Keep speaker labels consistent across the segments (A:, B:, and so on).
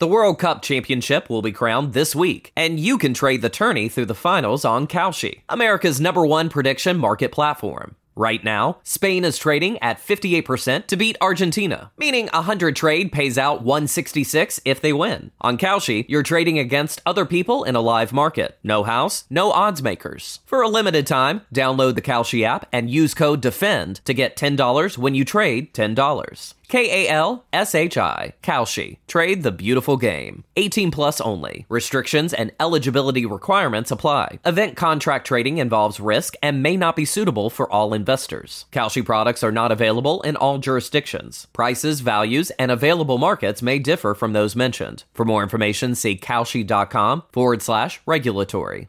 A: The World Cup Championship will be crowned this week, and you can trade the tourney through the finals on Kalshi, America's #1 prediction market platform. Right now, Spain is trading at 58% to beat Argentina, meaning 100 trade pays out 166 if they win. On Kalshi, you're trading against other people in a live market. No house, no odds makers. For a limited time, download the Kalshi app and use code DEFEND to get $10 when you trade $10. Kalshi. Kalshi. Trade the beautiful game. 18 plus only. Restrictions and eligibility requirements apply. Event contract trading involves risk and may not be suitable for all investors. Kalshi products are not available in all jurisdictions. Prices, values, and available markets may differ from those mentioned. For more information, see kalshi.com/regulatory.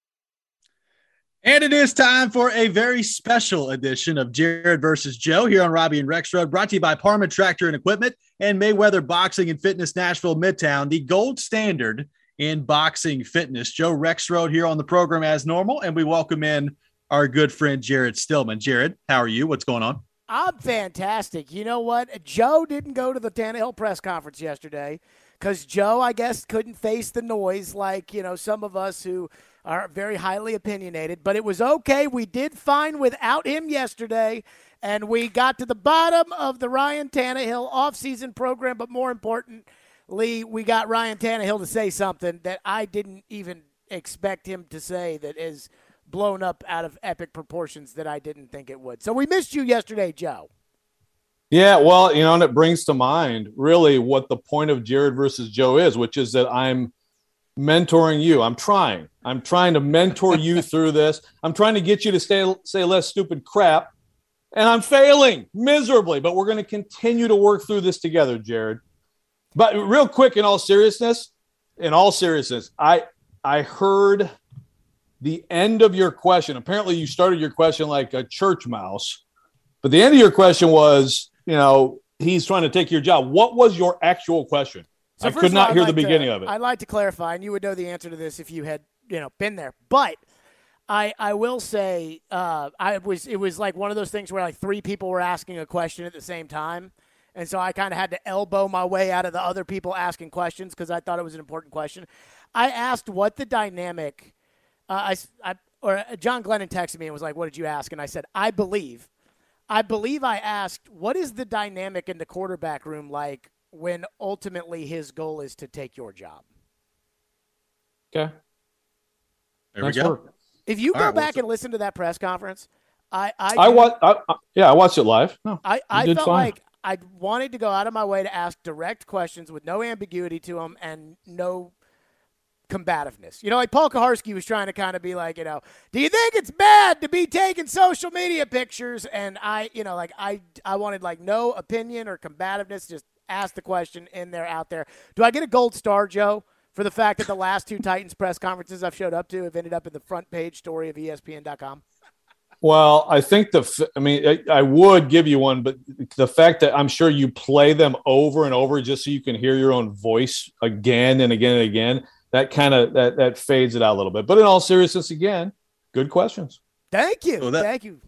B: And it is time for a very special edition of Jared versus Joe here on Robbie and Rexroad, brought to you by Parma Tractor and Equipment and Mayweather Boxing and Fitness Nashville Midtown, the gold standard in boxing fitness. Joe Rexroad here on the program as normal, and we welcome in our good friend Jared Stillman. Jared, how are you? What's going on?
C: I'm fantastic. You know what? Joe didn't go to the Tannehill press conference yesterday because Joe, I guess, couldn't face the noise like, some of us who are very highly opinionated. But it was okay. We did fine without him yesterday, and we got to the bottom of the Ryan Tannehill offseason program. But more importantly, we got Ryan Tannehill to say something that I didn't even expect him to say that is blown up out of epic proportions that I didn't think it would. So we missed you yesterday, Joe.
D: Yeah, well, and it brings to mind really what the point of Jared versus Joe is, which is that I'm mentoring you. I'm trying to mentor you through this. I'm trying to get you to say less stupid crap, and I'm failing miserably, but we're going to continue to work through this together, Jared. But real quick, in all seriousness, I heard the end of your question. Apparently you started your question like a church mouse, but the end of your question was, he's trying to take your job. What was your actual question? So I could not hear the beginning of it.
C: I'd like to clarify, and you would know the answer to this if you had, been there. But I will say it was like one of those things where like three people were asking a question at the same time. And so I kind of had to elbow my way out of the other people asking questions because I thought it was an important question. I asked what the dynamic John Glennon texted me and was like, "What did you ask?" And I said, I believe I asked, what is the dynamic in the quarterback room like when ultimately his goal is to take your job?
D: Okay.
B: There we go.
C: If you go back and listen to that press conference, I
D: watched it live. No,
C: I felt like I wanted to go out of my way to ask direct questions with no ambiguity to them and no combativeness. Like Paul Kaharski was trying to kind of be like, do you think it's bad to be taking social media pictures? And I wanted like no opinion or combativeness, just ask the question in there, out there. Do I get a gold star, Joe, for the fact that the last two Titans press conferences I've showed up to have ended up in the front page story of ESPN.com?
D: Well, I think I would give you one, but the fact that I'm sure you play them over and over just so you can hear your own voice again and again and again, that kind of that fades it out a little bit. But in all seriousness, again, good questions.
C: Thank you. Thank you.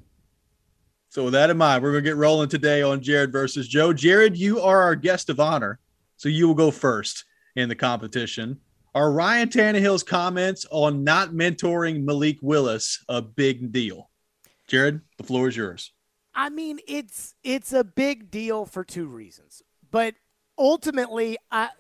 B: So with that in mind, we're going to get rolling today on Jared versus Joe. Jared, you are our guest of honor, so you will go first in the competition. Are Ryan Tannehill's comments on not mentoring Malik Willis a big deal? Jared, the floor is yours.
C: I mean, it's a big deal for two reasons. But ultimately, I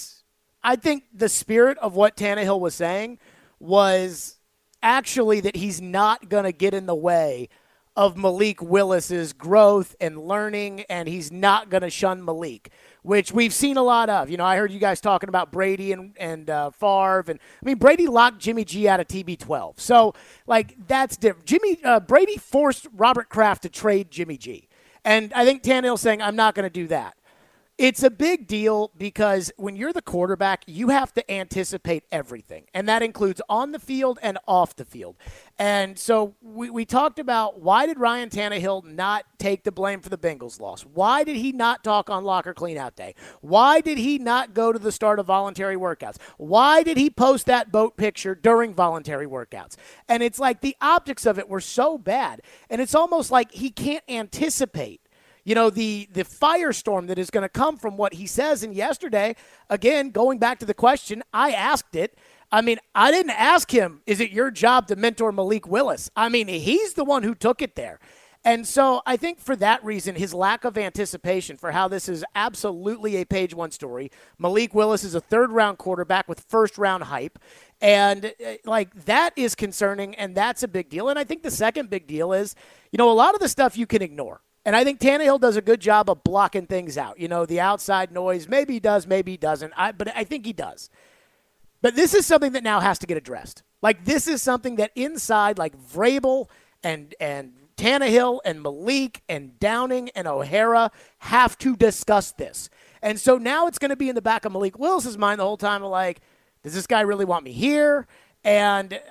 C: think the spirit of what Tannehill was saying was actually that he's not going to get in the way of Malik Willis's growth and learning, and he's not going to shun Malik, which we've seen a lot of. I heard you guys talking about Brady and Favre, and Brady locked Jimmy G out of TB12, so like that's different. Brady forced Robert Kraft to trade Jimmy G, and I think Tannehill's saying I'm not going to do that. It's a big deal because when you're the quarterback, you have to anticipate everything, and that includes on the field and off the field. And so we talked about why did Ryan Tannehill not take the blame for the Bengals loss? Why did he not talk on locker cleanout day? Why did he not go to the start of voluntary workouts? Why did he post that boat picture during voluntary workouts? And it's like the optics of it were so bad, and it's almost like he can't anticipate the firestorm that is going to come from what he says. And yesterday, again, going back to the question, I asked it. I mean, I didn't ask him, is it your job to mentor Malik Willis? I mean, he's the one who took it there. And so I think for that reason, his lack of anticipation for how this is absolutely a page one story. Malik Willis is a third-round quarterback with first-round hype. And, that is concerning, and that's a big deal. And I think the second big deal is, a lot of the stuff you can ignore. And I think Tannehill does a good job of blocking things out. The outside noise, maybe he does, maybe he doesn't. But I think he does. But this is something that now has to get addressed. This is something that inside, Vrabel and Tannehill and Malik and Downing and O'Hara have to discuss this. And so now it's going to be in the back of Malik Willis's mind the whole time of does this guy really want me here? And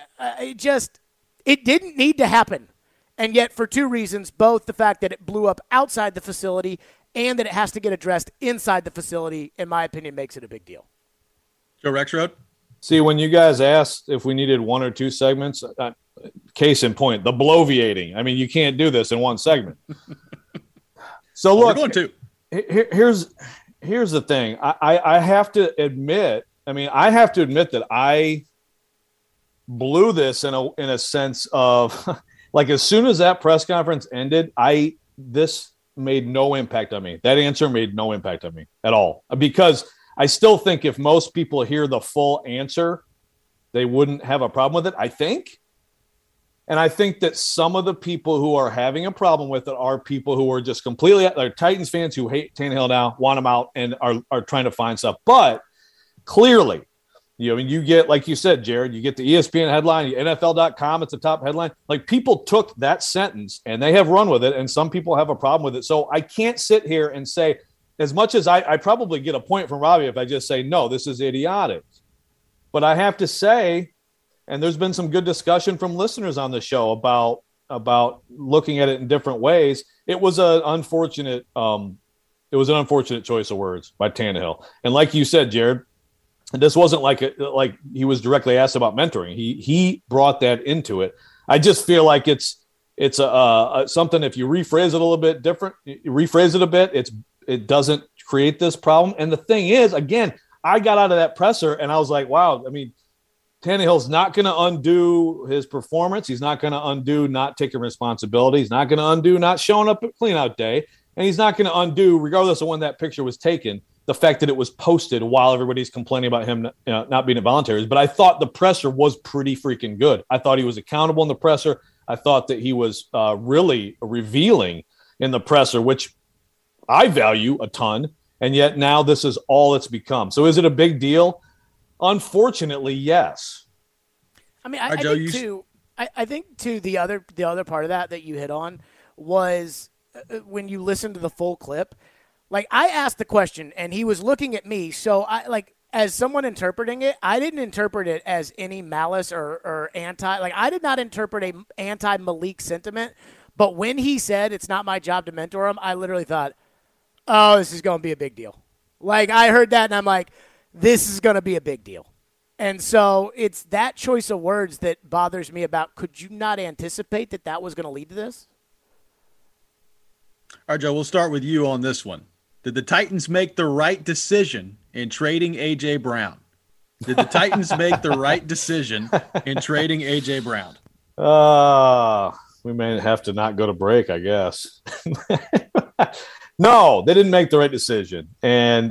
C: it didn't need to happen. And yet for two reasons, both the fact that it blew up outside the facility and that it has to get addressed inside the facility, in my opinion, makes it a big deal.
B: Joe Rexrode?
D: See, when you guys asked if we needed one or two segments, case in point, the bloviating. I mean, you can't do this in one segment. So look,
B: we're going
D: to. Here's the thing. I have to admit. I have to admit that I blew this in a sense of as soon as that press conference ended, this made no impact on me. That answer made no impact on me at all, because I still think if most people hear the full answer, they wouldn't have a problem with it, I think. And I think that some of the people who are having a problem with it are people who are just completely – they're Titans fans who hate Tannehill now, want him out, and are trying to find stuff. But clearly, you get, like you said, Jared, you get the ESPN headline, NFL.com, it's a top headline. People took that sentence, and they have run with it, and some people have a problem with it. So I can't sit here and say – as much as I probably get a point from Robbie if I just say, no, this is idiotic. But I have to say, and there's been some good discussion from listeners on the show about looking at it in different ways. It was an unfortunate choice of words by Tannehill. And like you said, Jared, this wasn't like he was directly asked about mentoring. He brought that into it. I just feel like it's something, if you rephrase it a little bit different, rephrase it a bit, it doesn't create this problem. And the thing is, again, I got out of that presser and I was like, wow, Tannehill's not going to undo his performance. He's not going to undo not taking responsibility. He's not going to undo not showing up at cleanout day. And he's not going to undo, regardless of when that picture was taken, the fact that it was posted while everybody's complaining about him not being at voluntaries. But I thought the presser was pretty freaking good. I thought he was accountable in the presser. I thought that he was really revealing in the presser, which I value a ton, and yet now this is all it's become. So is it a big deal? Unfortunately, yes.
C: I think the other part of that you hit on was when you listen to the full clip. I asked the question, and he was looking at me, so as someone interpreting it, I didn't interpret it as any malice or anti. I did not interpret a anti-Malik sentiment, but when he said it's not my job to mentor him, I literally thought, oh, this is going to be a big deal. I heard that, and I'm like, this is going to be a big deal. And so it's that choice of words that bothers me about, could you not anticipate that was going to lead to this?
B: All right, Joe, we'll start with you on this one. Did the Titans make the right decision in trading A.J. Brown? Did the Titans make the right decision in trading A.J. Brown?
D: We may have to not go to break, I guess. No, they didn't make the right decision. And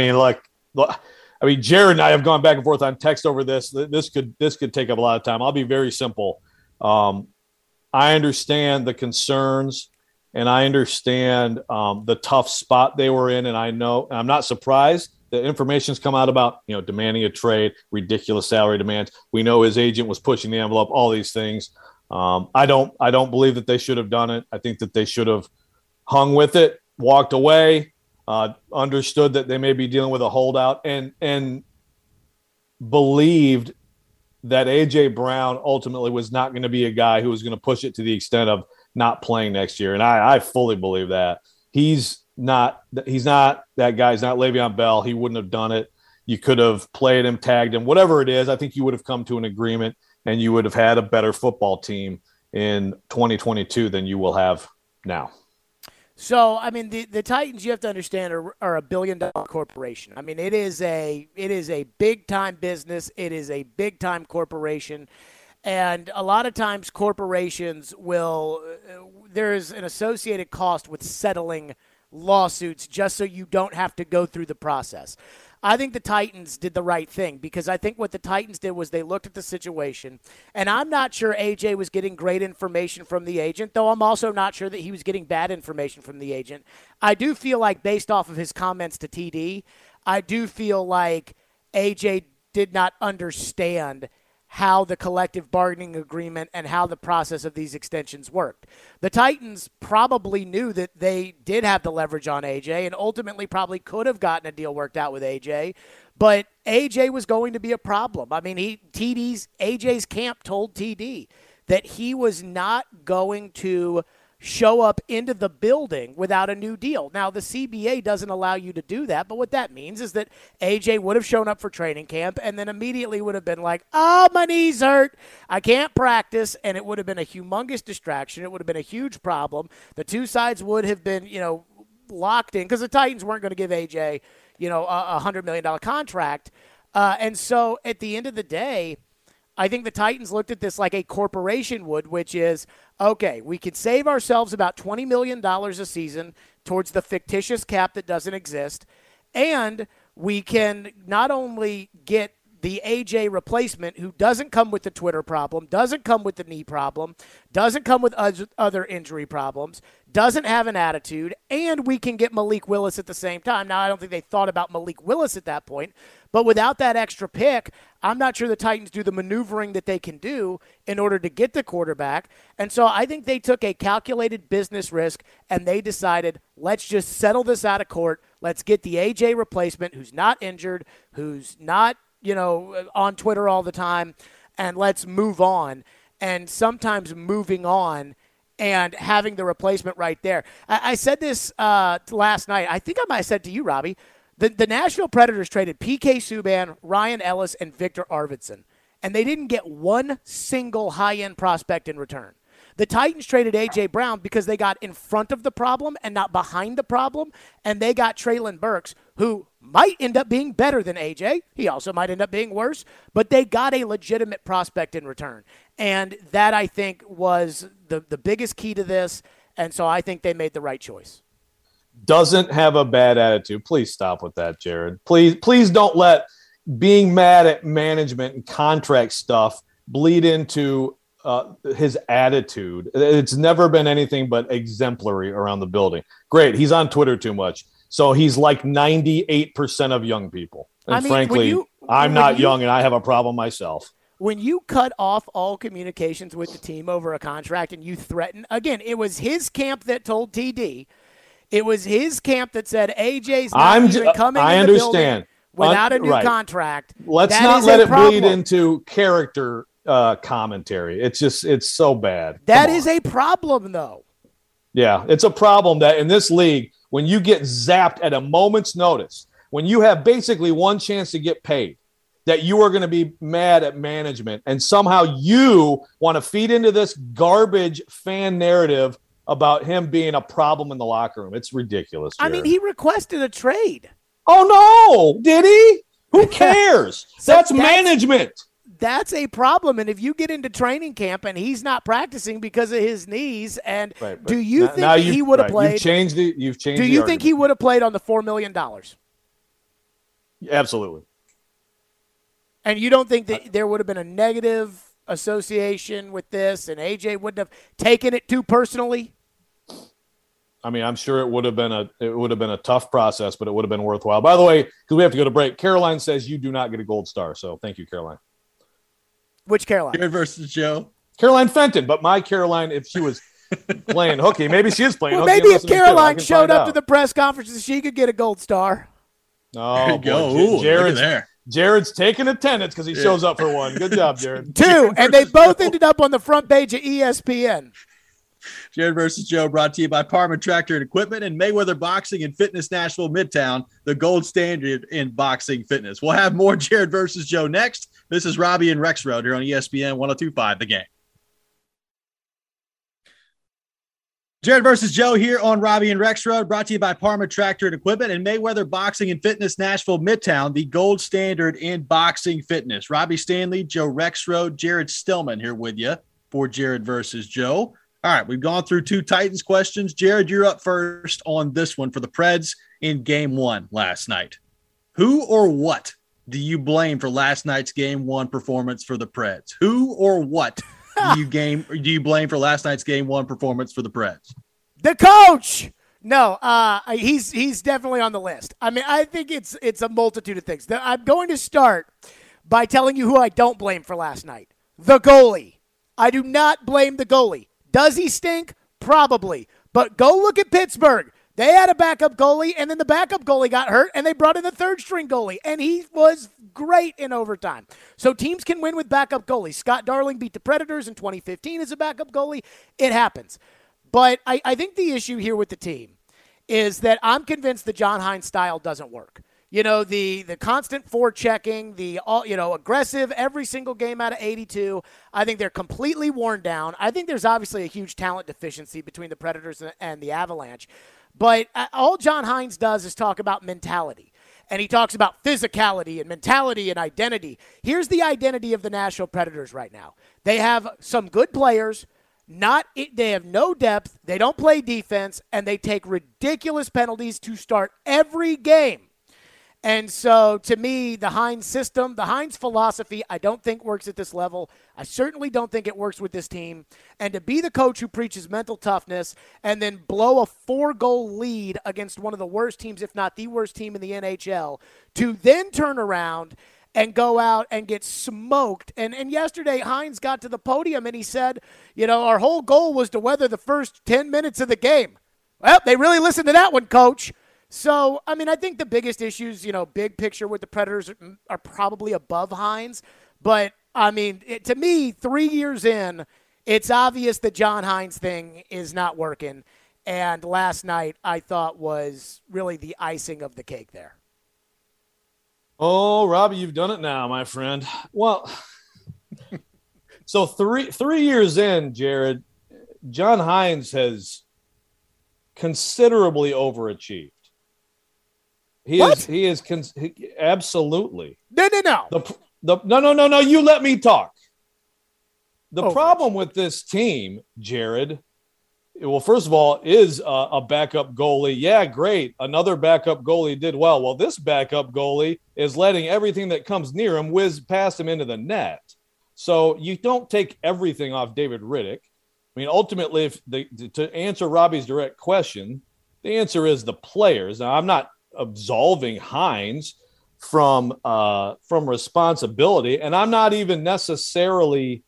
D: Jared and I have gone back and forth on text over this. This could take up a lot of time. I'll be very simple. I understand the concerns, and I understand the tough spot they were in. And I know, and I'm not surprised that information's come out about, demanding a trade, ridiculous salary demands. We know his agent was pushing the envelope, all these things. I don't believe that they should have done it. I think that they should have hung with it, walked away, understood that they may be dealing with a holdout, and believed that A.J. Brown ultimately was not going to be a guy who was going to push it to the extent of not playing next year. And I fully believe that. He's not that guy. He's not Le'Veon Bell. He wouldn't have done it. You could have played him, tagged him, whatever it is. I think you would have come to an agreement, and you would have had a better football team in 2022 than you will have now.
C: So, I mean, the Titans, you have to understand, are $1 billion corporation. I mean, it is a big time business. It is a big time corporation, and a lot of times corporations will. There's an associated cost with settling lawsuits just so you don't have to go through the process. I think the Titans did the right thing because I think what the Titans did was they looked at the situation, and I'm not sure AJ was getting great information from the agent, though I'm also not sure that he was getting bad information from the agent. I do feel like based off of his comments to TD, I do feel like AJ did not understand how the collective bargaining agreement and how the process of these extensions worked. The Titans probably knew that they did have the leverage on AJ and ultimately probably could have gotten a deal worked out with AJ, but AJ was going to be a problem. I mean, AJ's camp told TD that he was not going to show up into the building without a new deal. Now, the CBA doesn't allow you to do that, but what that means is that AJ would have shown up for training camp and then immediately would have been like, oh, my knees hurt, I can't practice, and it would have been a humongous distraction. It would have been a huge problem. The two sides would have been, locked in because the Titans weren't going to give AJ, a $100 million contract. And so at the end of the day, I think the Titans looked at this like a corporation would, which is, okay, we could save ourselves about $20 million a season towards the fictitious cap that doesn't exist, and we can not only get the AJ replacement who doesn't come with the Twitter problem, doesn't come with the knee problem, doesn't come with other injury problems, doesn't have an attitude, and we can get Malik Willis at the same time. Now, I don't think they thought about Malik Willis at that point, but without that extra pick, I'm not sure the Titans do the maneuvering that they can do in order to get the quarterback. And so I think they took a calculated business risk, and they decided, let's just settle this out of court. Let's get the AJ replacement who's not injured, who's not on Twitter all the time, and let's move on. And sometimes moving on and having the replacement right there. I said this last night. I think I might have said to you, Robbie, the Nashville Predators traded P.K. Subban, Ryan Ellis, and Victor Arvidsson, and they didn't get one single high-end prospect in return. The Titans traded A.J. Brown because they got in front of the problem and not behind the problem, and they got Treylon Burks, who might end up being better than A.J. He also might end up being worse, but they got a legitimate prospect in return. And that, I think, was the biggest key to this, and so I think they made the right choice.
D: Doesn't have a bad attitude. Please stop with that, Jared. Please don't let being mad at management and contract stuff bleed into his attitude. It's never been anything but exemplary around the building. Great. He's on Twitter too much. So he's like 98% of young people. And frankly, I'm not young and I have a problem myself.
C: When you cut off all communications with the team over a contract and you threaten, again, it was his camp that told TD. It was his camp that said AJ's not even coming in the building without a new contract.
D: Let's not let it bleed into character commentary. It's so bad.
C: That is a problem, though.
D: Yeah, it's a problem that in this league, when you get zapped at a moment's notice, when you have basically one chance to get paid, that you are going to be mad at management, and somehow you want to feed into this garbage fan narrative about him being a problem in the locker room. It's ridiculous, Jared.
C: I mean, he requested a trade.
D: Oh, no. Did he? Who cares? That's management.
C: That's a problem. And if you get into training camp and he's not practicing because of his knees, and do you think he would have played?
D: You've changed.
C: Do you think he would have played on the $4 million?
D: Absolutely.
C: And you don't think that there would have been a negative association with this, and AJ wouldn't have taken it too personally?
D: I mean, I'm sure it would have been a tough process, but it would have been worthwhile. By the way, because we have to go to break, Caroline says you do not get a gold star. So thank you, Caroline.
C: Which Caroline?
B: Jared versus Joe.
D: Caroline Fenton, but my Caroline, if she was playing hooky, maybe she is playing hooky.
C: Maybe if Caroline showed up to the press conferences, she could get a gold star.
D: Oh,
B: go.
D: Jared's taking attendance because he shows up for one. Good job, Jared.
C: 2, and they both ended up on the front page of ESPN.
B: Jared versus Joe brought to you by Parma Tractor and Equipment and Mayweather Boxing and Fitness Nashville Midtown, the gold standard in boxing fitness. We'll have more Jared versus Joe next. This is Robbie and Rexroad here on ESPN 102.5 The Game. Jared versus Joe here on Robbie and Rexroad, brought to you by Parma Tractor and Equipment and Mayweather Boxing and Fitness Nashville Midtown, the gold standard in boxing fitness. Robbie Stanley, Joe Rexroad, Jared Stillman here with you for Jared versus Joe. All right, we've gone through 2 Titans questions. Jared, you're up first on this one for the Preds in Game 1 last night. Who or what do you blame for last night's Game 1 performance for the Preds? Who or what do you blame for last night's Game 1 performance for the Preds?
C: The coach. No, he's definitely on the list. I mean, I think it's a multitude of things. I'm going to start by telling you who I don't blame for last night. The goalie. I do not blame the goalie. Does he stink? Probably. But go look at Pittsburgh. They had a backup goalie, and then the backup goalie got hurt, and they brought in the third-string goalie, and he was great in overtime. So teams can win with backup goalies. Scott Darling beat the Predators in 2015 as a backup goalie. It happens. But I think the issue here with the team is that I'm convinced the John Hines style doesn't work. You know, the constant forechecking, aggressive every single game out of 82. I think they're completely worn down. I think there's obviously a huge talent deficiency between the Predators and the Avalanche. But all John Hines does is talk about mentality. And he talks about physicality and mentality and identity. Here's the identity of the Nashville Predators right now. They have some good players. They have no depth. They don't play defense. And they take ridiculous penalties to start every game. And so, to me, the Hines system, the Hines philosophy, I don't think works at this level. I certainly don't think it works with this team. And to be the coach who preaches mental toughness and then blow a 4-goal lead against one of the worst teams, if not the worst team in the NHL, to then turn around and go out and get smoked. And yesterday, Hines got to the podium and he said, our whole goal was to weather the first 10 minutes of the game. Well, they really listened to that one, coach. So, I mean, I think the biggest issues, big picture with the Predators are probably above Hines. But, I mean, to me, 3 years in, it's obvious the John Hines thing is not working. And last night, I thought was really the icing of the cake there.
D: Oh, Robbie, you've done it now, my friend. Well, so three years in, Jared, John Hines has considerably overachieved. He is absolutely.
C: No.
D: No. You let me talk. The problem with this team, Jared, well, first of all, is a backup goalie. Yeah, great. Another backup goalie did well. Well, this backup goalie is letting everything that comes near him whiz past him into the net. So you don't take everything off David Riddick. I mean, ultimately, to answer Robbie's direct question, the answer is the players. Now, I'm not absolving Hines from responsibility, and I'm not even necessarily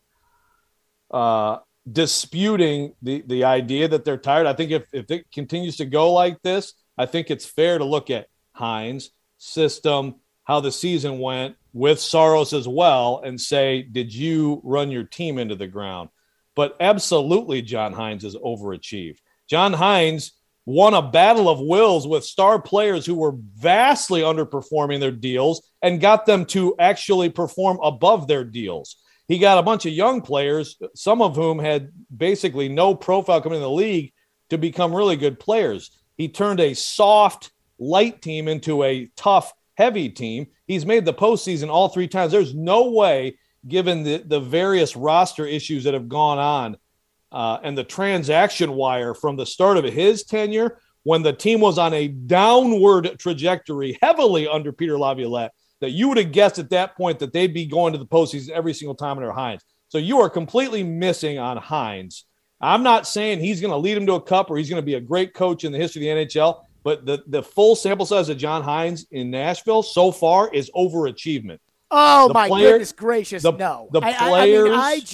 D: disputing the idea that they're tired. I think if it continues to go like this, I think it's fair to look at Hines' system, how the season went with Saros as well, and say, did you run your team into the ground? But absolutely, John Hines has overachieved. John Hines won a battle of wills with star players who were vastly underperforming their deals and got them to actually perform above their deals. He got a bunch of young players, some of whom had basically no profile coming in the league, to become really good players. He turned a soft, light team into a tough, heavy team. He's made the postseason all 3 times. There's no way, given the various roster issues that have gone on, and the transaction wire from the start of his tenure, when the team was on a downward trajectory, heavily under Peter Laviolette, that you would have guessed at that point that they'd be going to the postseason every single time under Hines. So you are completely missing on Hines. I'm not saying he's going to lead him to a cup or he's going to be a great coach in the history of the NHL, but the full sample size of John Hines in Nashville so far is overachievement.
C: Oh, my goodness gracious, no.
D: The players.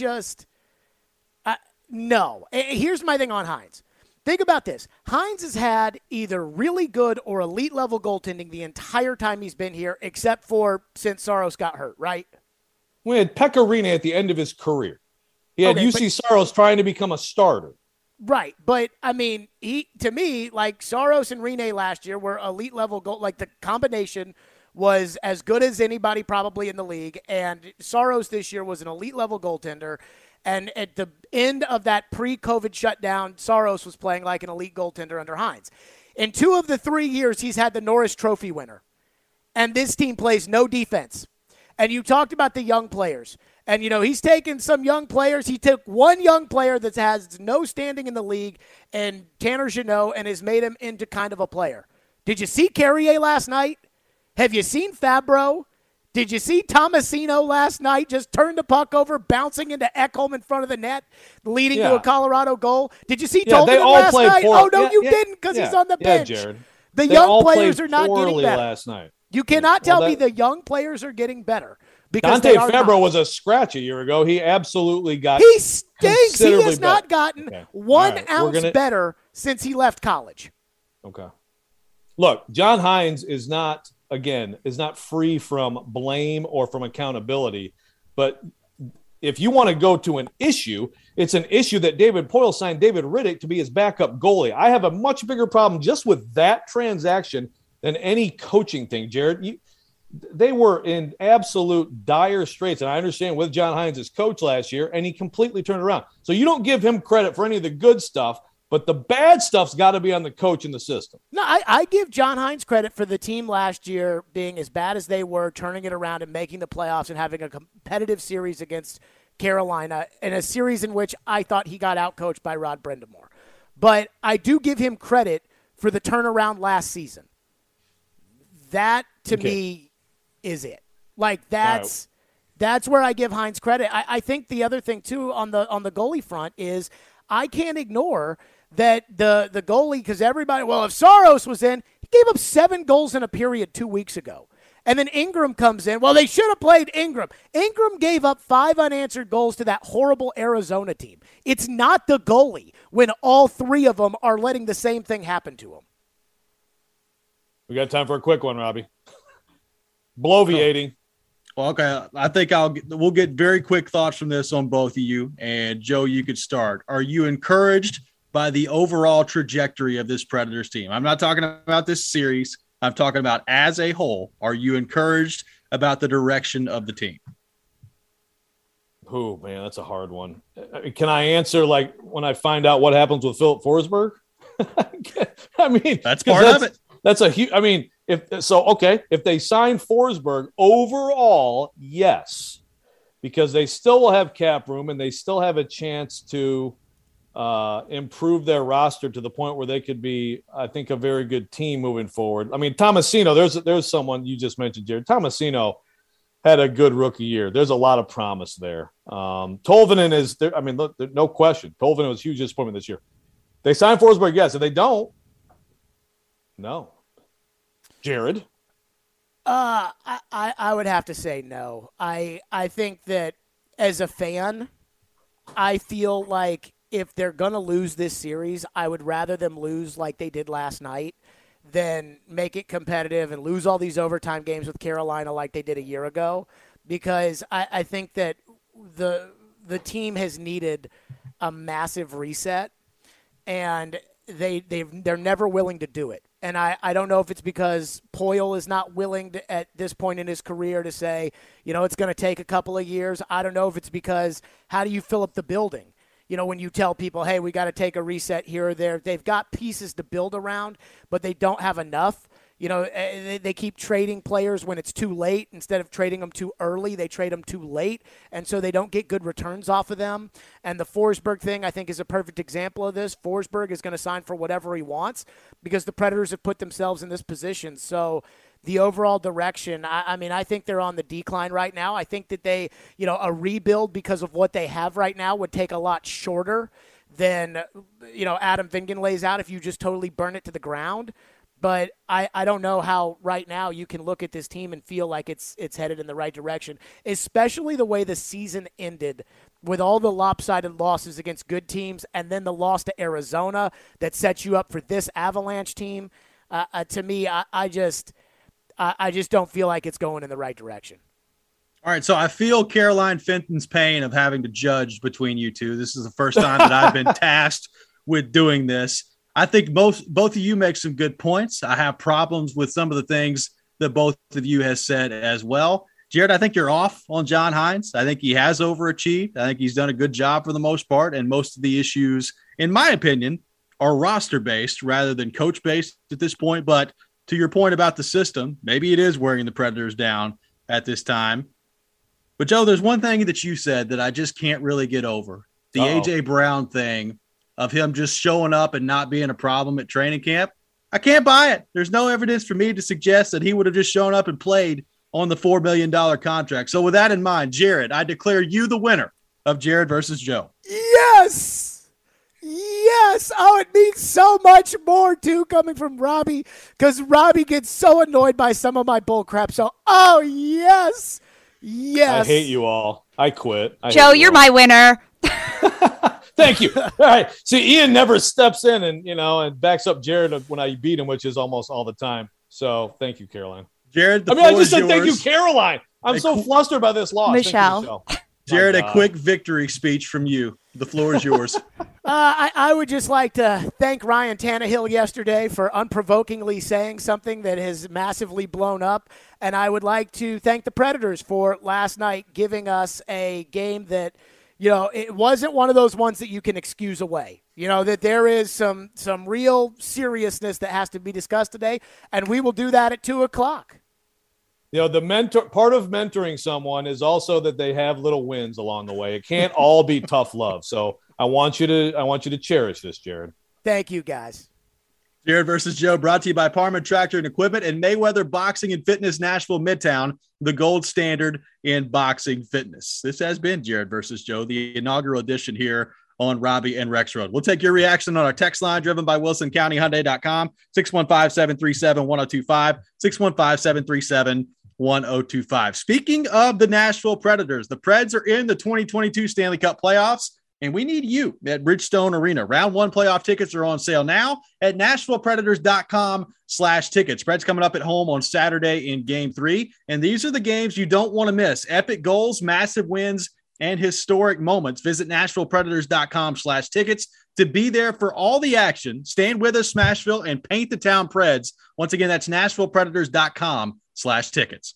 C: No. Here's my thing on Hines. Think about this. Hines has had either really good or elite level goaltending the entire time he's been here, except for since Saros got hurt, right?
D: We had Pekka Rinne at the end of his career. He had UC Saros trying to become a starter.
C: Right. But, I mean, to me, like Saros and Rinne last year were elite level goal. Like the combination was as good as anybody probably in the league. And Saros this year was an elite level goaltender. And at the end of that pre-COVID shutdown, Saros was playing like an elite goaltender under Hines. In 2 of the 3 years, he's had the Norris Trophy winner. And this team plays no defense. And you talked about the young players. And, he's taken some young players. He took one young player that has no standing in the league, and Tanner Jeannot, and has made him into kind of a player. Did you see Carrier last night? Have you seen Fabro? Did you see Tomasino last night just turn the puck over, bouncing into Ekholm in front of the net, leading to a Colorado goal? Did you see Tolvanen last night? Oh, no, you didn't, because he's on the bench.
D: Jared.
C: The young players are not getting better.
D: Last night.
C: You cannot tell me the young players are getting better. Because
D: Dante Fabro was a scratch a year ago. He absolutely got.
C: He stinks. He has not gotten 1 ounce better since he left college.
D: Okay. Look, John Hines is not free from blame or from accountability. But if you want to go to an issue, it's an issue that David Poile signed David Riddick to be his backup goalie. I have a much bigger problem just with that transaction than any coaching thing, Jared. They were in absolute dire straits, and I understand with John Hines as coach last year, and he completely turned around. So you don't give him credit for any of the good stuff, but the bad stuff's got to be on the coach and the system.
C: No, I give John Hines credit for the team last year being as bad as they were, turning it around and making the playoffs and having a competitive series against Carolina, in a series in which I thought he got outcoached by Rod Brindamore. But I do give him credit for the turnaround last season. That, to me, is it. Like, that's where I give Hines credit. I think the other thing, too, on the goalie front is I can't ignore that the goalie, because everybody, if Saros was in, he gave up 7 goals in a period 2 weeks ago. And then Ingram comes in. Well, they should have played Ingram. Ingram gave up 5 unanswered goals to that horrible Arizona team. It's not the goalie when all 3 of them are letting the same thing happen to him.
D: We got time for a quick one, Robbie. Bloviating.
B: Well, okay. I think we'll get very quick thoughts from this on both of you. And Joe, you could start. Are you encouraged by the overall trajectory of this Predators team? I'm not talking about this series. I'm talking about as a whole. Are you encouraged about the direction of the team?
D: Oh, man, that's a hard one. Can I answer like when I find out what happens with Philip Forsberg? I mean,
B: that's part of it.
D: That's a huge. I mean, if they sign Forsberg overall, yes, because they still will have cap room and they still have a chance to improve their roster to the point where they could be, I think, a very good team moving forward. I mean, Tomasino, there's someone you just mentioned, Jared. Tomasino had a good rookie year. There's a lot of promise there. Tolvanen is there. I mean, look, no question. Tolvanen was a huge disappointment this year. They signed Forsberg, yes. If they don't, no. Jared?
C: I would have to say no. I think that as a fan, I feel like if they're going to lose this series, I would rather them lose like they did last night than make it competitive and lose all these overtime games with Carolina like they did a year ago, because I think that the team has needed a massive reset, and they're never willing to do it. And I don't know if it's because Poile is not willing to, at this point in his career, to say, it's going to take a couple of years. I don't know if it's because how do you fill up the building? When you tell people, hey, we got to take a reset here or there, they've got pieces to build around, but they don't have enough. They keep trading players when it's too late. Instead of trading them too early, they trade them too late, and so they don't get good returns off of them. And the Forsberg thing, I think, is a perfect example of this. Forsberg is going to sign for whatever he wants because the Predators have put themselves in this position. So the overall direction, I think they're on the decline right now. I think that they, a rebuild because of what they have right now would take a lot shorter than, Adam Vingan lays out if you just totally burn it to the ground. But I don't know how right now you can look at this team and feel like it's headed in the right direction, especially the way the season ended with all the lopsided losses against good teams and then the loss to Arizona that sets you up for this Avalanche team. To me, I just don't feel like it's going in the right direction.
B: All right, so I feel Caroline Fenton's pain of having to judge between you two. This is the first time that I've been tasked with doing this. I think both of you make some good points. I have problems with some of the things that both of you has said as well. Jared, I think you're off on John Hines. I think he has overachieved. I think he's done a good job for the most part. And most of the issues, in my opinion, are roster-based rather than coach-based at this point. But to your point about the system, maybe it is wearing the Predators down at this time. But, Joe, there's one thing that you said that I just can't really get over. The A.J. Brown thing of him just showing up and not being a problem at training camp. I can't buy it. There's no evidence for me to suggest that he would have just shown up and played on the $4 million contract. So with that in mind, Jared, I declare you the winner of Jared versus Joe.
C: Yes. Oh, it means so much more, too, coming from Robbie, because Robbie gets so annoyed by some of my bull crap. So, yes.
D: I hate you all. I quit.
E: Joe, you're my winner.
D: Thank you. All right. See, Ian never steps in and backs up Jared when I beat him, which is almost all the time. So thank you, Caroline.
B: Jared,
D: I just said thank you, Caroline. I'm so flustered by this loss.
E: Michelle.
B: Jared, a quick victory speech from you. The floor is yours.
C: I would just like to thank Ryan Tannehill yesterday for unprovokingly saying something that has massively blown up. And I would like to thank the Predators for last night giving us a game that, it wasn't one of those ones that you can excuse away. That there is some real seriousness that has to be discussed today. And we will do that at 2:00.
D: The part of mentoring someone is also that they have little wins along the way. It can't all be tough love. So I want you to cherish this, Jared.
C: Thank you, guys.
B: Jared versus Joe, brought to you by Parma Tractor and Equipment and Mayweather Boxing and Fitness, Nashville Midtown, the gold standard in boxing fitness. This has been Jared versus Joe, the inaugural edition here on Robbie and Rex Road. We'll take your reaction on our text line driven by WilsonCountyHyundai.com, 615-737-1025, 615-737-1025. Speaking of the Nashville Predators, the Preds are in the 2022 Stanley Cup playoffs, and we need you at Bridgestone Arena. Round one playoff tickets are on sale now at NashvillePredators.com/tickets. Preds coming up at home on Saturday in Game 3, and these are the games you don't want to miss. Epic goals, massive wins, and historic moments. Visit NashvillePredators.com/tickets to be there for all the action. Stand with us, Smashville, and paint the town Preds. Once again, that's NashvillePredators.com/tickets.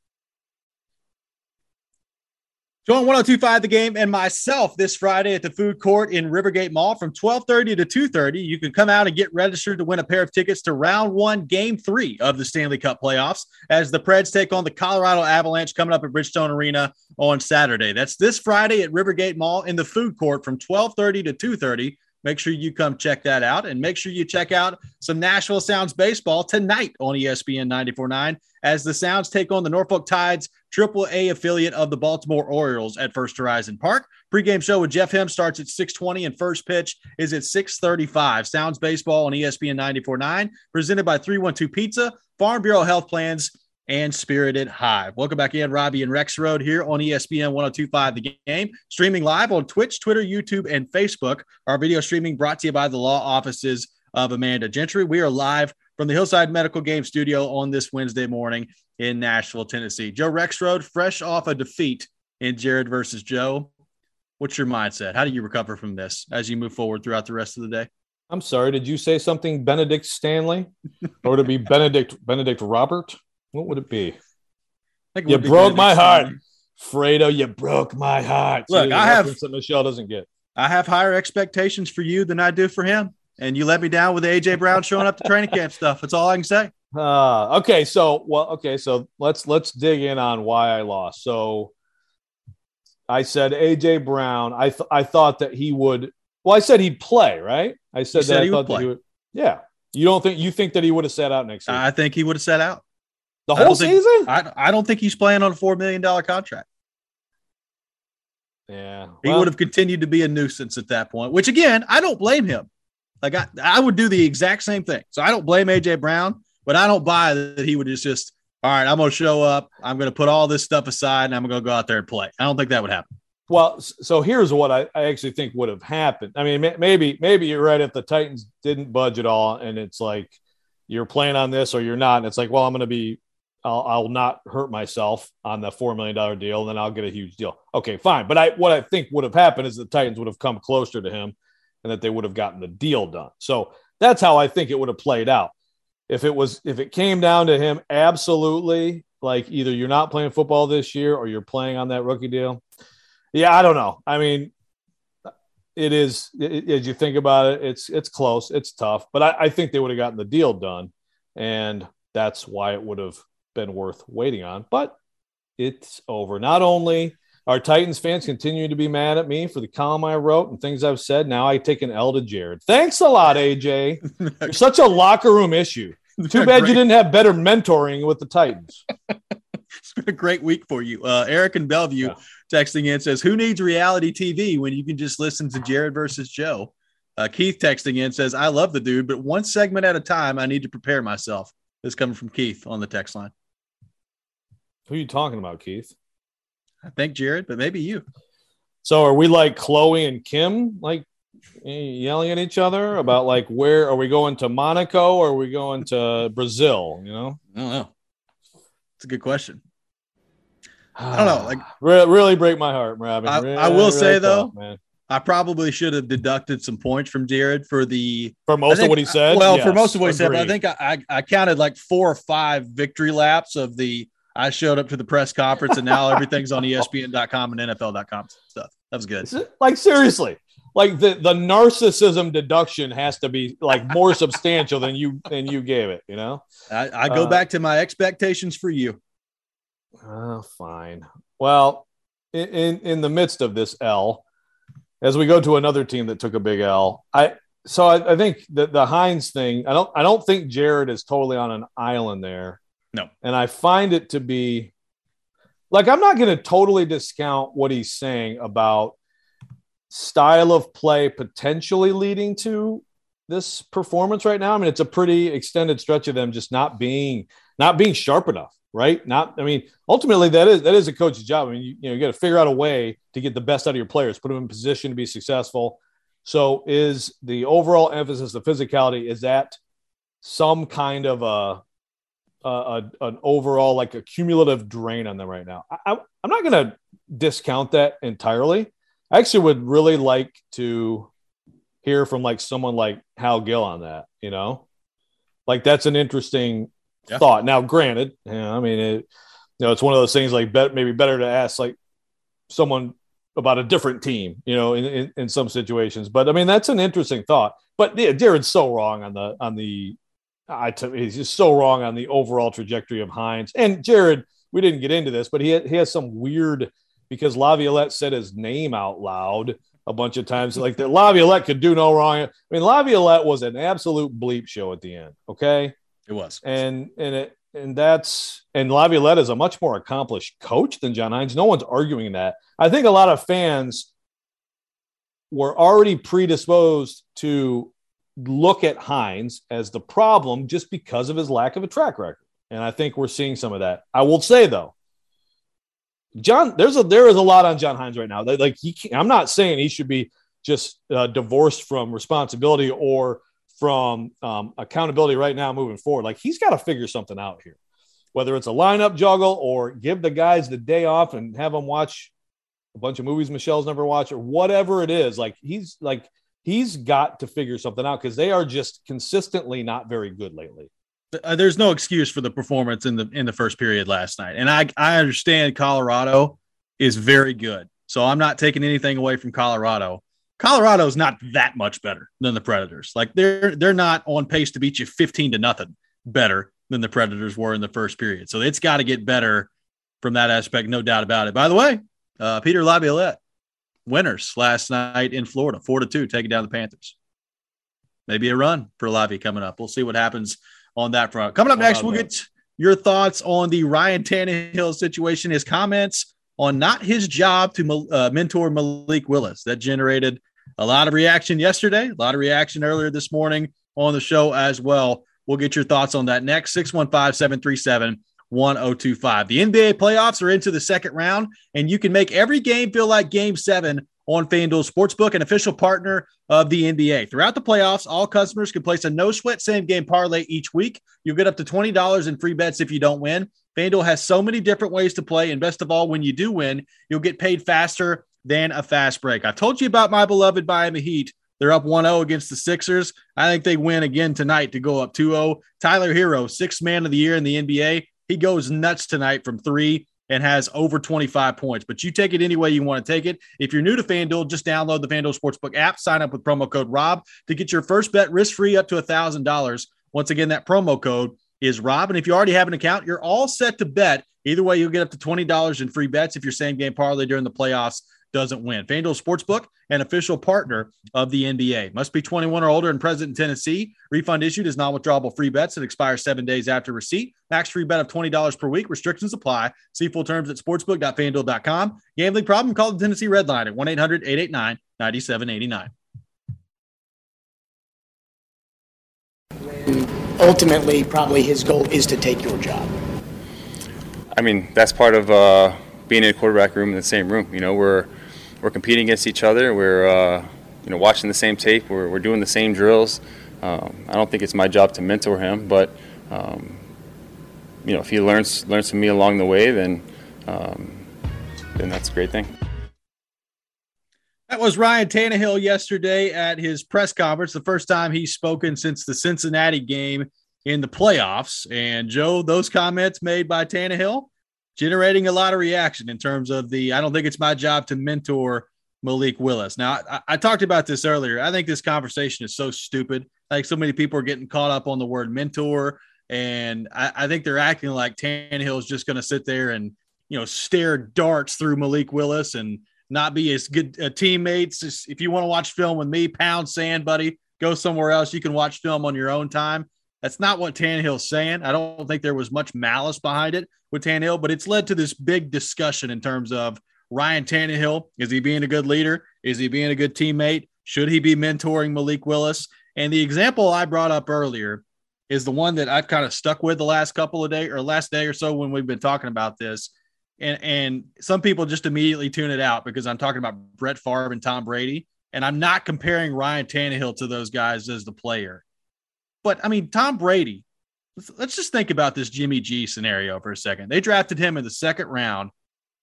B: Join 102.5 The Game and myself this Friday at the food court in Rivergate Mall from 12:30 to 2:30. You can come out and get registered to win a pair of tickets to round one, game 3 of the Stanley Cup playoffs as the Preds take on the Colorado Avalanche coming up at Bridgestone Arena on Saturday. That's this Friday at Rivergate Mall in the food court from 12:30 to 2:30. Make sure you come check that out, and make sure you check out some Nashville Sounds baseball tonight on ESPN 94.9 as the Sounds take on the Norfolk Tides, AAA affiliate of the Baltimore Orioles at First Horizon Park. Pre-game show with Jeff Hem starts at 6:20, and first pitch is at 6:35. Sounds baseball on ESPN 94.9, presented by 312 Pizza, Farm Bureau Health Plans, and Spirited Hive. Welcome back in, Robbie and Rex Road here on ESPN 102.5 The Game, streaming live on Twitch, Twitter, YouTube, and Facebook. Our video streaming brought to you by the law offices of Amanda Gentry. We are live from the Hillside Medical Game Studio on this Wednesday morning in Nashville, Tennessee. Joe Rexrode, fresh off a defeat in Jared versus Joe. What's your mindset? How do you recover from this as you move forward throughout the rest of the day?
D: I'm sorry. Did you say something Benedict Stanley? Or would it be Benedict Robert? What would it be? You broke my heart, Fredo. You broke my heart.
B: Look, I have
D: that Michelle doesn't get.
B: I have higher expectations for you than I do for him, and you let me down with the AJ Brown showing up to training camp stuff. That's all I can say.
D: Okay. So let's dig in on why I lost. So I said AJ Brown. I thought that he would. Well, I said he'd play, right? I said that I thought that he would. Yeah. You think that he would have sat out next season?
B: I think he would have sat out.
D: The whole season?
B: I don't think he's playing on a $4 million contract.
D: Yeah.
B: He would have continued to be a nuisance at that point, which, again, I don't blame him. Like, I would do the exact same thing. So I don't blame A.J. Brown, but I don't buy that he would just all right, I'm going to show up. I'm going to put all this stuff aside, and I'm going to go out there and play. I don't think that would happen.
D: Well, so here's what I actually think would have happened. I mean, maybe you're right if the Titans didn't budge at all, and it's like you're playing on this or you're not. And it's like, well, I'll not hurt myself on the $4 million deal, and then I'll get a huge deal. Okay, fine. But what I think would have happened is the Titans would have come closer to him and that they would have gotten the deal done. So that's how I think it would have played out. If it came down to him absolutely like either you're not playing football this year or you're playing on that rookie deal. Yeah, I don't know. I mean, it is, as you think about it, it's close. It's tough. But I think they would have gotten the deal done. And that's why it would have been worth waiting on. But it's over. Not only are Titans fans continuing to be mad at me for the column I wrote and things I've said, now I take an L to Jared. Thanks a lot, AJ. You're such a locker room issue. Too bad you didn't have better mentoring with the Titans.
B: It's been a great week for you. Eric in Bellevue texting in says, who needs reality TV when you can just listen to Jared versus Joe? Keith texting in says, I love the dude, but one segment at a time, I need to prepare myself. This coming from Keith on the text line.
D: Who are you talking about, Keith?
B: I think Jared, but maybe you.
D: So are we like Chloe and Kim, like yelling at each other about like, where are we going to Monaco or are we going to Brazil? You know,
B: I don't know. It's a good question. I don't know. Like,
D: really break my heart, Robbie.
B: I will say though,
D: man.
B: I probably should have deducted some points from Jared for
D: most of what he said.
B: Well, yes, for most of what he said, but I think I counted like 4 or 5 victory laps of the I showed up to the press conference and now everything's on ESPN.com and NFL.com stuff. That was good.
D: Like seriously, like the narcissism deduction has to be like more substantial than you gave it. You know,
B: I go back to my expectations for you.
D: Oh, fine. Well, in the midst of this L, as we go to another team that took a big L, I think that the Hines thing, I don't think Jared is totally on an island there.
B: No.
D: And I find it to be like, I'm not going to totally discount what he's saying about style of play potentially leading to this performance right now. I mean, it's a pretty extended stretch of them just not being sharp enough, right? Ultimately that is a coach's job. I mean, you got to figure out a way to get the best out of your players, put them in position to be successful. So is the overall emphasis, the physicality, is that some kind of an overall like a cumulative drain on them right now? I'm not going to discount that entirely. I actually would really like to hear from like someone like Hal Gill on that, you know, like that's an interesting thought. Now, granted, it's one of those things like maybe better to ask like someone about a different team, you know, in some situations. But I mean, that's an interesting thought. But yeah, Jared's so wrong he's just so wrong on the overall trajectory of Hines. And Jared, we didn't get into this, but he has some weird, because Laviolette said his name out loud a bunch of times, like that Laviolette could do no wrong. I mean, Laviolette was an absolute bleep show at the end. Okay.
B: It was.
D: And Laviolette is a much more accomplished coach than John Hines. No one's arguing that. I think a lot of fans were already predisposed to look at Hines as the problem just because of his lack of a track record. And I think we're seeing some of that. I will say though, there is a lot on John Hines right now. Like I'm not saying he should be just divorced from responsibility or from accountability right now moving forward. Like he's got to figure something out here, whether it's a lineup juggle or give the guys the day off and have them watch a bunch of movies Michelle's never watched or whatever it is. He's got to figure something out because they are just consistently not very good lately.
B: There's no excuse for the performance in the first period last night. And I understand Colorado is very good. So I'm not taking anything away from Colorado. Colorado's not that much better than the Predators. Like they're not on pace to beat you 15-0 better than the Predators were in the first period. So it's got to get better from that aspect. No doubt about it. By the way, Peter Laviolette, winners last night in Florida, 4-2, taking down the Panthers. Maybe a run for Lavi coming up. We'll see what happens on that front. Coming up next, we'll get your thoughts on the Ryan Tannehill situation, his comments on not his job to mentor Malik Willis. That generated a lot of reaction yesterday, a lot of reaction earlier this morning on the show as well. We'll get your thoughts on that next. 615-737-1025. The NBA playoffs are into the second round, and you can make every game feel like Game 7 on FanDuel Sportsbook, an official partner of the NBA. Throughout the playoffs, all customers can place a no-sweat same-game parlay each week. You'll get up to $20 in free bets if you don't win. FanDuel has so many different ways to play, and best of all, when you do win, you'll get paid faster than a fast break. I told you about my beloved Miami Heat. They're up 1-0 against the Sixers. I think they win again tonight to go up 2-0. Tyler Hero, sixth man of the year in the NBA. He goes nuts tonight from 3 and has over 25 points. But you take it any way you want to take it. If you're new to FanDuel, just download the FanDuel Sportsbook app, sign up with promo code ROB to get your first bet risk-free up to $1,000. Once again, that promo code is ROB. And if you already have an account, you're all set to bet. Either way, you'll get up to $20 in free bets if your same-game parlay during the playoffs doesn't win. FanDuel Sportsbook, an official partner of the NBA. Must be 21 or older and present in Tennessee. Refund issued is non-withdrawable free bets that expire 7 days after receipt. Max free bet of $20 per week. Restrictions apply. See full terms at sportsbook.fanduel.com. Gambling problem? Call the Tennessee Red Line at 1-800-889-9789.
C: Ultimately, probably his goal is to take your job.
E: I mean, that's part of being in a quarterback room in the same room. You know, we're competing against each other. We're watching the same tape. We're doing the same drills. I don't think it's my job to mentor him, but if he learns from me along the way, then that's a great thing.
B: That was Ryan Tannehill yesterday at his press conference, the first time he's spoken since the Cincinnati game in the playoffs. And, Joe, those comments made by Tannehill generating a lot of reaction in terms of I don't think it's my job to mentor Malik Willis. Now, I talked about this earlier. I think this conversation is so stupid. I think so many people are getting caught up on the word mentor, and I think they're acting like Tannehill is just going to sit there and, stare darts through Malik Willis and not be as good teammates. Just, if you want to watch film with me, pound sand, buddy, go somewhere else. You can watch film on your own time. That's not what Tannehill's saying. I don't think there was much malice behind it with Tannehill, but it's led to this big discussion in terms of Ryan Tannehill. Is he being a good leader? Is he being a good teammate? Should he be mentoring Malik Willis? And the example I brought up earlier is the one that I've kind of stuck with the last couple of days or last day or so when we've been talking about this. And some people just immediately tune it out because I'm talking about Brett Favre and Tom Brady. And I'm not comparing Ryan Tannehill to those guys as the player. But, I mean, Tom Brady, let's just think about this Jimmy G scenario for a second. They drafted him in the second round.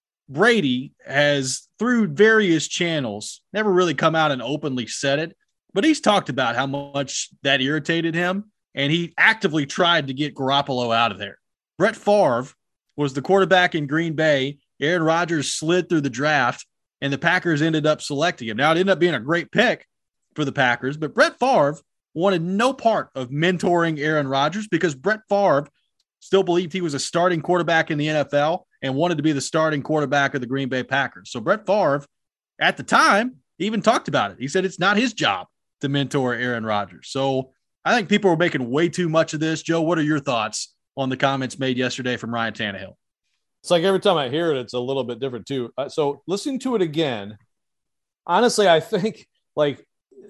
B: Brady has, through various channels, never really come out and openly said it, but he's talked about how much that irritated him, and he actively tried to get Garoppolo out of there. Brett Favre was the quarterback in Green Bay. Aaron Rodgers slid through the draft, and the Packers ended up selecting him. Now, it ended up being a great pick for the Packers, but Brett Favre wanted no part of mentoring Aaron Rodgers because Brett Favre still believed he was a starting quarterback in the NFL and wanted to be the starting quarterback of the Green Bay Packers. So Brett Favre, at the time, even talked about it. He said it's not his job to mentor Aaron Rodgers. So I think people were making way too much of this. Joe, what are your thoughts on the comments made yesterday from Ryan Tannehill?
D: It's like every time I hear it, it's a little bit different too. So listening to it again, honestly, I think like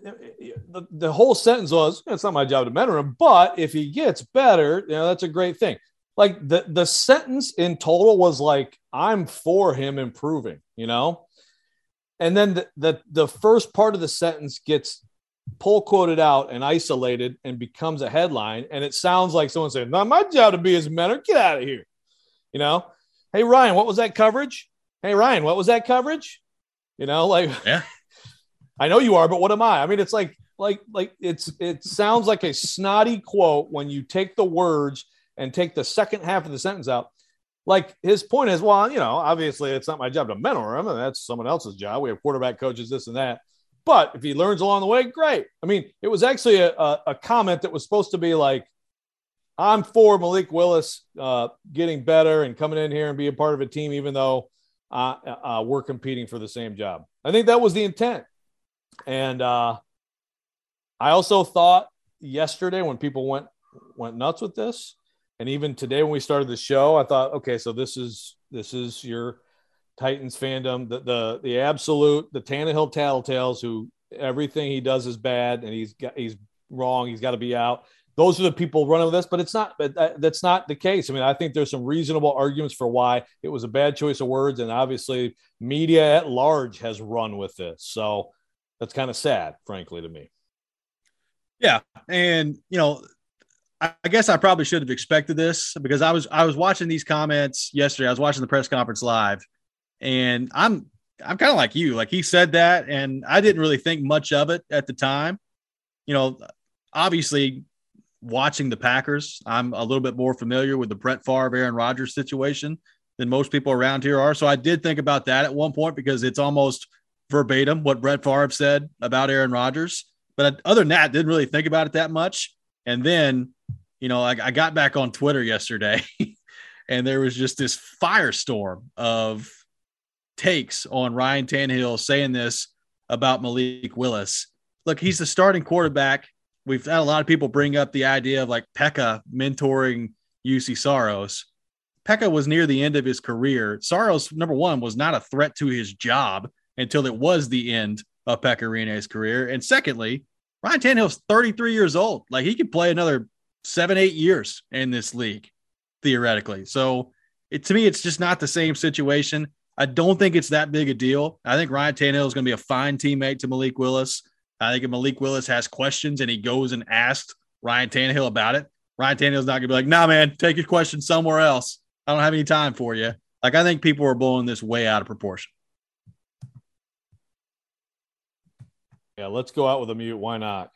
D: the whole sentence was, it's not my job to mentor him, but if he gets better, that's a great thing. Like the sentence in total was like, I'm for him improving, and then the first part of the sentence gets pull quoted out and isolated and becomes a headline. And it sounds like someone saying, not my job to be his mentor. Get out of here. Hey, Ryan, what was that coverage? Hey, Ryan, what was that coverage?
B: Yeah.
D: I know you are, but what am I? I mean, it's like it sounds like a snotty quote when you take the words and take the second half of the sentence out. Like his point is, well, obviously it's not my job to mentor him, and that's someone else's job. We have quarterback coaches, this and that. But if he learns along the way, great. I mean, it was actually a comment that was supposed to be like, I'm for Malik Willis getting better and coming in here and be a part of a team, even though we're competing for the same job. I think that was the intent. And I also thought yesterday when people went nuts with this, and even today when we started the show, I thought, okay, so this is your Titans fandom, the absolute, the Tannehill tattletales who everything he does is bad and he's wrong. He's got to be out. Those are the people running with this, but it's not. But that's not the case. I mean, I think there's some reasonable arguments for why it was a bad choice of words, and obviously, media at large has run with this. So that's kind of sad, frankly, to me.
B: Yeah, and I guess I probably should have expected this because I was watching these comments yesterday. I was watching the press conference live, and I'm kind of like you. Like he said that, and I didn't really think much of it at the time. Obviously, watching the Packers, I'm a little bit more familiar with the Brett Favre, Aaron Rodgers situation than most people around here are. So I did think about that at one point because it's almost verbatim what Brett Favre said about Aaron Rodgers. But other than that, didn't really think about it that much. And then, I got back on Twitter yesterday and there was just this firestorm of takes on Ryan Tannehill saying this about Malik Willis. Look, he's the starting quarterback. We've had a lot of people bring up the idea of like Pekka mentoring UC Saros. Pekka was near the end of his career. Saros, number one, was not a threat to his job until it was the end of Pekka Rinne's career. And secondly, Ryan Tannehill's 33 years old. Like he could play another 7-8 years in this league, theoretically. So to me, it's just not the same situation. I don't think it's that big a deal. I think Ryan Tannehill is going to be a fine teammate to Malik Willis. I think if Malik Willis has questions and he goes and asks Ryan Tannehill about it, Ryan Tannehill's not going to be like, nah, man, take your question somewhere else. I don't have any time for you. Like, I think people are blowing this way out of proportion.
D: Yeah, let's go out with a mute. Why not?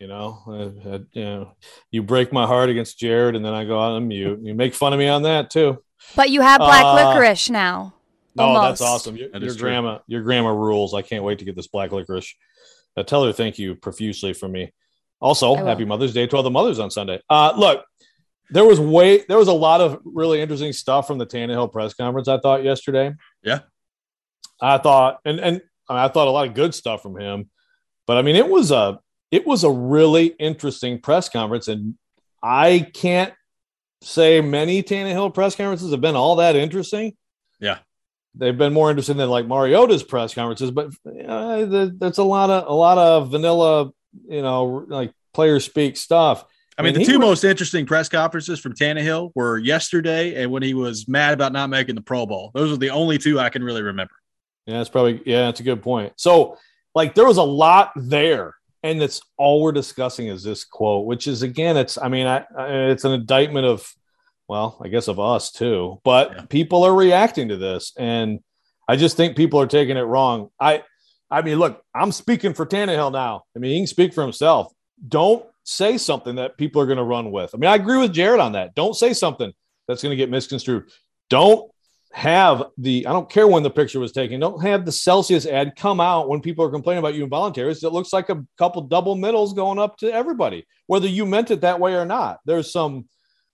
D: You break my heart against Jared, and then I go out and mute. You make fun of me on that too.
F: But you have black licorice now.
D: No,
F: Almost.
D: that's awesome. Your grandma rules. I can't wait to get this black licorice. Tell her thank you profusely from me. Also, happy Mother's Day to all the mothers on Sunday. Look, there was a lot of really interesting stuff from the Tannehill press conference, I thought, yesterday.
B: Yeah.
D: I thought, I thought a lot of good stuff from him. But I mean, it was a really interesting press conference, and I can't say many Tannehill press conferences have been all that interesting.
B: Yeah.
D: They've been more interesting than like Mariota's press conferences, but that's a lot of vanilla, like player speak stuff.
B: I mean, the two most interesting press conferences from Tannehill were yesterday and when he was mad about not making the Pro Bowl. Those are the only two I can really remember.
D: Yeah, that's a good point. So, like, there was a lot there, and that's all we're discussing is this quote, which is, again, it's an indictment of, well, I guess of us too, but people are reacting to this, and I just think people are taking it wrong. I mean, look, I'm speaking for Tannehill now. I mean, he can speak for himself. Don't say something that people are going to run with. I mean, I agree with Jared on that. Don't say something that's going to get misconstrued. Don't have I don't care when the picture was taken. Don't have the Celsius ad come out when people are complaining about you involuntaries. It looks like a couple double middles going up to everybody, whether you meant it that way or not. There is some,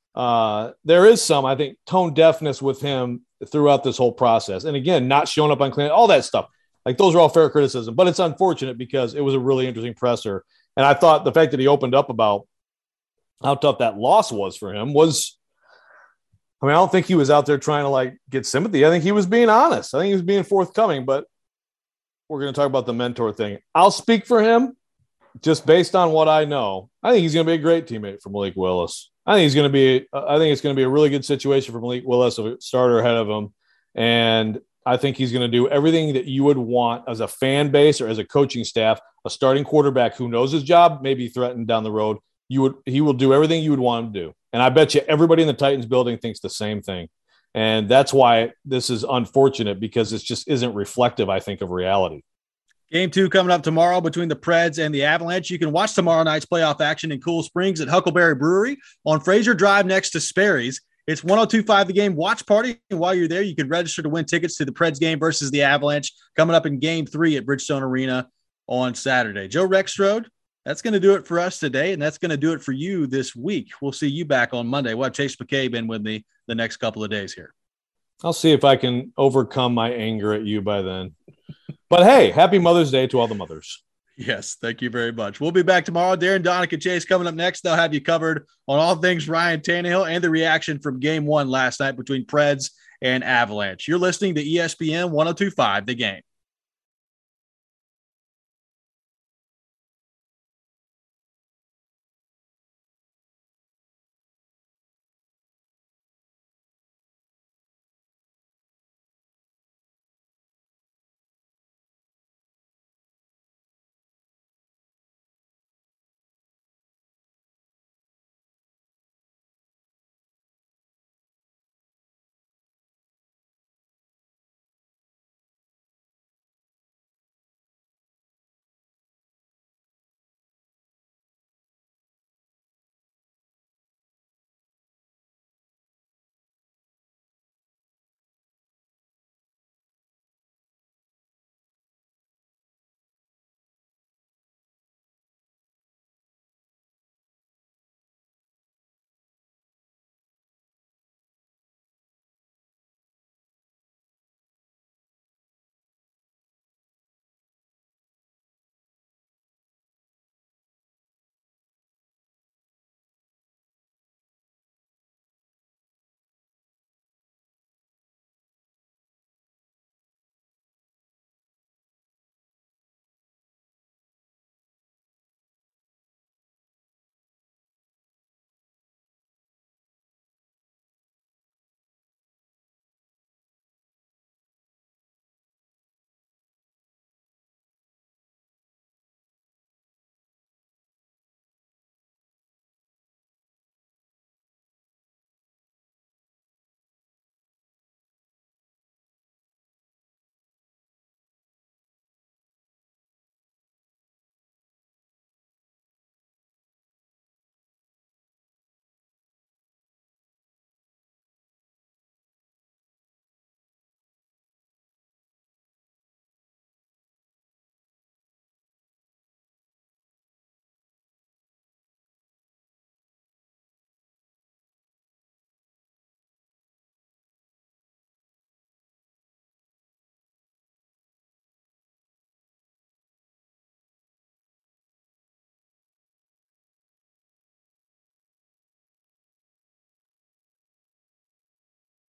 D: I think, tone deafness with him throughout this whole process. And again, not showing up on clean, all that stuff. Like, those are all fair criticism, but it's unfortunate because it was a really interesting presser. And I thought the fact that he opened up about how tough that loss was for him I don't think he was out there trying to like get sympathy. I think he was being honest. I think he was being forthcoming, but we're going to talk about the mentor thing. I'll speak for him just based on what I know. I think he's going to be a great teammate for Malik Willis. I think it's going to be a really good situation for Malik Willis, a starter ahead of him. And I think he's going to do everything that you would want as a fan base or as a coaching staff, a starting quarterback who knows his job may be threatened down the road. He will do everything you would want him to do. And I bet you everybody in the Titans building thinks the same thing. And that's why this is unfortunate, because it just isn't reflective, I think, of reality.
B: Game 2 coming up tomorrow between the Preds and the Avalanche. You can watch tomorrow night's playoff action in Cool Springs at Huckleberry Brewery on Fraser Drive next to Sperry's. It's 102.5 The Game watch party. And while you're there, you can register to win tickets to the Preds game versus the Avalanche coming up in Game 3 at Bridgestone Arena on Saturday. Joe Rexrode, that's going to do it for us today, and that's going to do it for you this week. We'll see you back on Monday. We'll have Chase McCabe in with me the next couple of days here.
D: I'll see if I can overcome my anger at you by then. But hey, happy Mother's Day to all the mothers.
B: Yes, thank you very much. We'll be back tomorrow. Darren, Donick, and Chase coming up next. They'll have you covered on all things Ryan Tannehill and the reaction from Game 1 last night between Preds and Avalanche. You're listening to ESPN 102.5 The Game.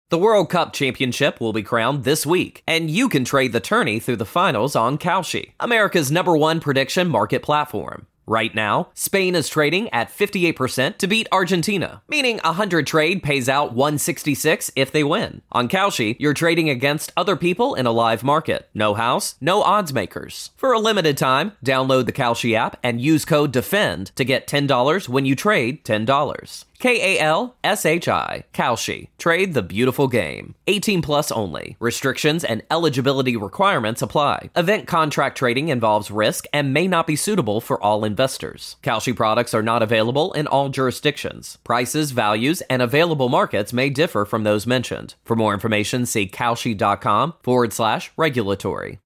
A: The World Cup Championship will be crowned this week, and you can trade the tourney through the finals on Kalshi, America's #1 prediction market platform. Right now, Spain is trading at 58% to beat Argentina, meaning 100 trade pays out 166 if they win. On Kalshi, you're trading against other people in a live market. No house, no odds makers. For a limited time, download the Kalshi app and use code DEFEND to get $10 when you trade $10. Kalshi. Kalshi. Trade the beautiful game. 18 plus only. Restrictions and eligibility requirements apply. Event contract trading involves risk and may not be suitable for all investors. Kalshi products are not available in all jurisdictions. Prices, values, and available markets may differ from those mentioned. For more information, see Kalshi.com/regulatory.